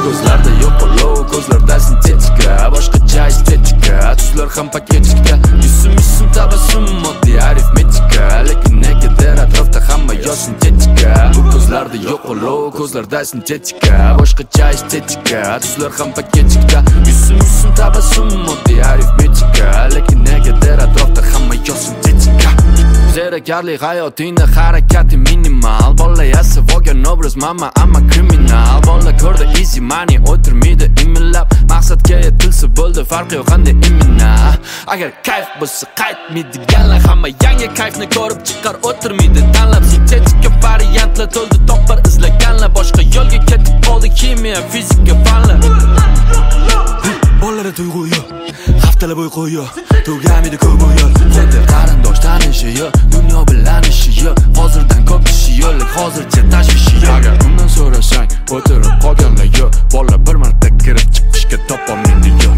ko'zlarda yo'q olov, ko'zlarda sintetika, boshqacha estetika, tuzlar ham paketikda. Yuzim tabassum, moddiy arifmetika, lekin negadir atrofda hamma yo sintetika. Bu ko'zlarda yo'q olov, ko'zlarda sintetika, boshqacha estetika, tuzlar ham paketikda. Yuzim tabassum, moddiy arifmetika, lekin negadir atrofda hamma yo sintetika. Zerikarli hayotingda harakati minimal, bola yasab olgan obraz mama amma kriminal. Bola ko'rdi easy money, o'tirmaydi imillab, maqsadga yetilsa bo'ldi, farqi yo'q qanday imina. Agar kayf bo'lsa qaytmaydiganlar hamma yangi kayfni ko'rib chiqar, o'tirmaydi tanlab. Sintetika variantlar to'ldi, topar izlaganlar, boshqa yo'lga ketib qoldi kimyo, fizika fanlar. Bolalar tuyg'u yo'q, haftalar bo'y qo'yib to'gamidi ko'p yo'l. Endi qarindosh tanishi yo'q, dunyo bilan ishi yo'q, hozirdan ko'p kishi yo'q, hozircha tashvishi yo'q. Agar undan so'rasang, o'tirib qolganlar yo'q, bola bir marta kirib chiqishga topolmaydi yo'q.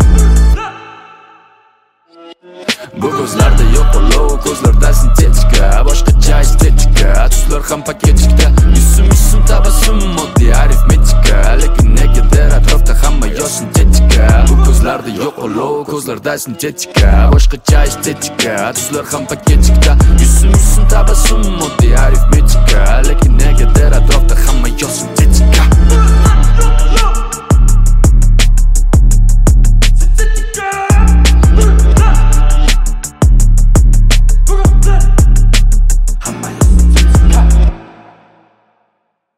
Bu ko'zlarda yo'q olov, ko'zlarda sintetika, boshqacha estetika, tuzlar ham paketikda. Yuzim tabassum, moddiy arifmetika, lekin negadir atrofda hamma yo sintetika. Bu ko'zlarda yo'q olov, ko'zlarda sintetika, boshqacha estetika, tuzlar ham paketikda. Yuzim tabassum, moddiy arifmetika, lekin